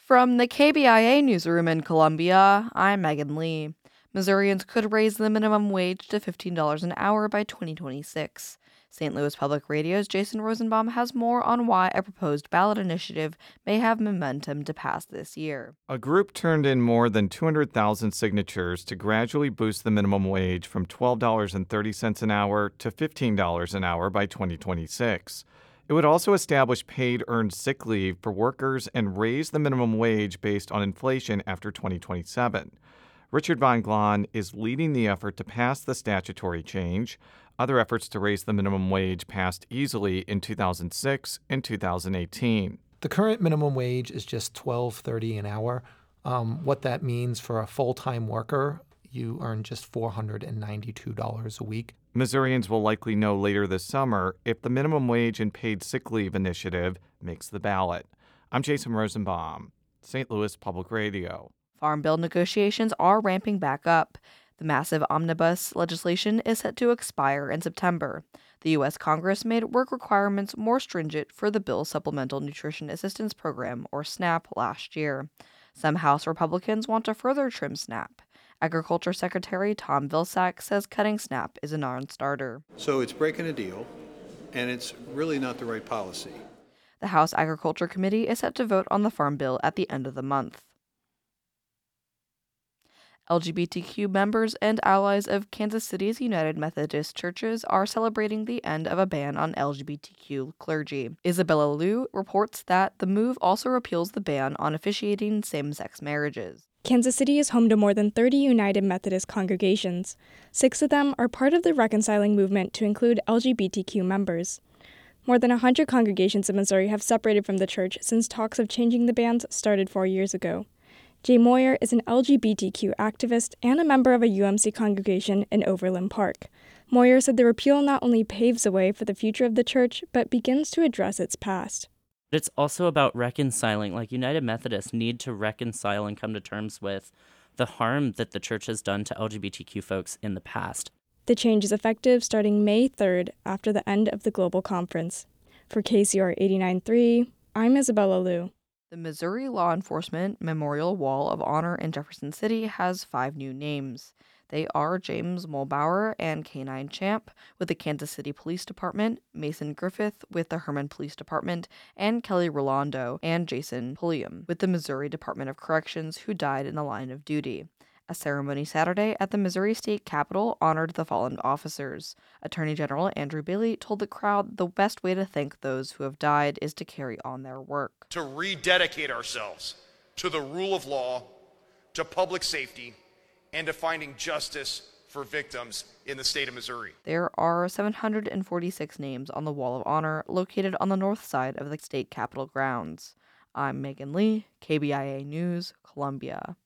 From the KBIA newsroom in Columbia, I'm Megan Lee. Missourians could raise the minimum wage to $15 an hour by 2026. St. Louis Public Radio's Jason Rosenbaum has more on why a proposed ballot initiative may have momentum to pass this year. A group turned in more than 200,000 signatures to gradually boost the minimum wage from $12.30 an hour to $15 an hour by 2026. It would also establish paid earned sick leave for workers and raise the minimum wage based on inflation after 2027. Richard Von Glahn is leading the effort to pass the statutory change. Other efforts to raise the minimum wage passed easily in 2006 and 2018. The current minimum wage is just $12.30 an hour. What that means for a full-time worker, you earn just $492 a week. Missourians will likely know later this summer if the minimum wage and paid sick leave initiative makes the ballot. I'm Jason Rosenbaum, St. Louis Public Radio. Farm bill negotiations are ramping back up. The massive omnibus legislation is set to expire in September. The U.S. Congress made work requirements more stringent for the bill's Supplemental Nutrition Assistance Program, or SNAP, last year. Some House Republicans want to further trim SNAP. Agriculture Secretary Tom Vilsack says cutting SNAP is a non-starter. So it's breaking a deal, and it's really not the right policy. The House Agriculture Committee is set to vote on the Farm Bill at the end of the month. LGBTQ members and allies of Kansas City's United Methodist Churches are celebrating the end of a ban on LGBTQ clergy. Isabella Liu reports that the move also repeals the ban on officiating same-sex marriages. Kansas City is home to more than 30 United Methodist congregations. 6 of them are part of the reconciling movement to include LGBTQ members. More than 100 congregations in Missouri have separated from the church since talks of changing the bans started 4 years ago. Jay Moyer is an LGBTQ activist and a member of a UMC congregation in Overland Park. Moyer said the repeal not only paves the way for the future of the church, but begins to address its past. It's also about reconciling. United Methodists need to reconcile and come to terms with the harm that the church has done to LGBTQ folks in the past. The change is effective starting May 3rd after the end of the global conference. For KCR 89.3, I'm Isabella Liu. The Missouri Law Enforcement Memorial Wall of Honor in Jefferson City has 5 new names. They are James Mulbauer and K-9 Champ with the Kansas City Police Department, Mason Griffith with the Herman Police Department, and Kelly Rolando and Jason Pulliam with the Missouri Department of Corrections, who died in the line of duty. A ceremony Saturday at the Missouri State Capitol honored the fallen officers. Attorney General Andrew Bailey told the crowd the best way to thank those who have died is to carry on their work. To rededicate ourselves to the rule of law, to public safety, and to finding justice for victims in the state of Missouri. There are 746 names on the Wall of Honor located on the north side of the state capitol grounds. I'm Megan Lee, KBIA News, Columbia.